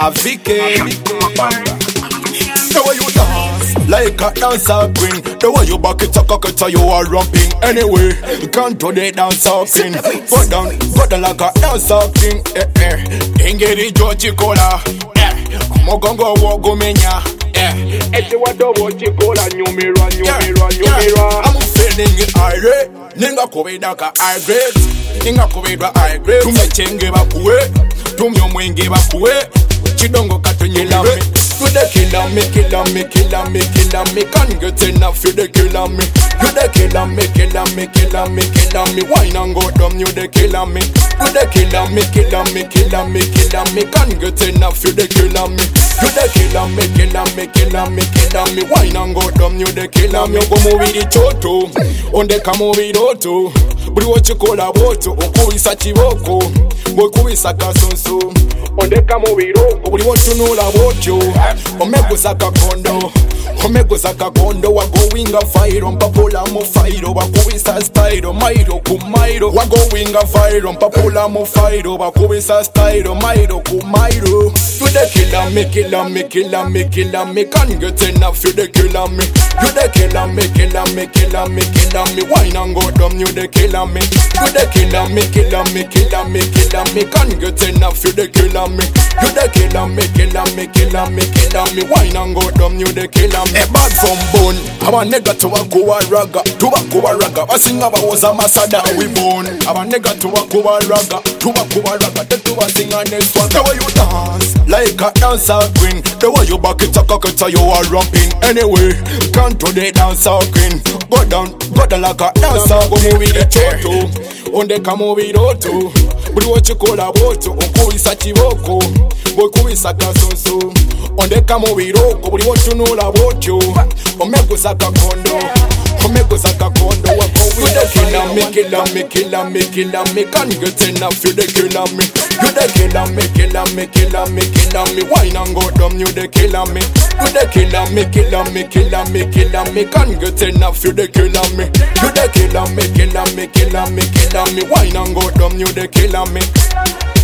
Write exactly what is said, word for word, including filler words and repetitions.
a Vicky. The way you dance, like a dancer queen. The way you back it up, cock it, you are romping. Anyway, you can't do the dancer queen. Go down, go down like a dancer king. Eh eh, ingeri George Cola. Eh, mogongo wogo menya. Eh, eti wadobo chikola nyumira nyumira nyumira. I'm feeling irate, ninga kubeda ka irate, ninga kubeda irate. Tumechenge bakuwe, tumyo mwenge bakuwe. Chidongo katunyela me. You the killer me, killer me, killer me, killer me. Can't get enough, you the killer me. You the killer me, killer me, killer me, killer me. Wine and go down, you the killer me. You the killer me, killer me, killer me, killer me. Can't get enough, you the killer me. You the killer me, killer me, killer me, killer me. Wine and go down, you the killer me. Go move the choto, on the kamo vidoto. Bri what you call a boto, okuisa chiboko, bokuisa kasonso. On the kamo vidoto, bri what you know about you. Omego zaka kondo, omego zaka kondo. Wa going a fire on papola mo fire. Wa kuisa style, mairo kumairo. Wa going a fire on papola mo fire. Wa kuisa style, mairo kumairo. You the killer me, killer me, killer me, killer me. Can't get enough, you the killer me. You the killer me, killer me, killer me, killer me. Wine and go down, you the killer me. You the killer me, killer me, killer me, killer me. Can't get enough, you the killer me. You the killer me, killer me, killer me, killer me. Wine and go down, you the killer me. A bad from bone, I'm a nigga to a go a raga, to a go a raga. I sing about was a masada we born. I'm a nigga to a go a raga, to a go a raga. The two a sing a next one. The way you dance, like a dancer queen. The way you back it up, cock it, you are romping. Anyway, can't do the dancer queen. Go down, go down like a dancer. Go move the choto, on the kamo vidoto. Bri what you call a boto, okuisa chiboko, bokuisa kasonso. On the kamo viroko, bri what you know about you. Omego zaka kondo, omego zaka kondo. Wa go with the killer me, killer me, killer me, killer me. Can't get enough, you the killer me. You the killer me, killer me, killer me, killer me. Wine and go down, you the killer me. You the killer me, killer me, killer me, killer me. Can't get enough, you the killer me. You the killer me, killer me, killer me, killer me. Wine and go down, you the killer me.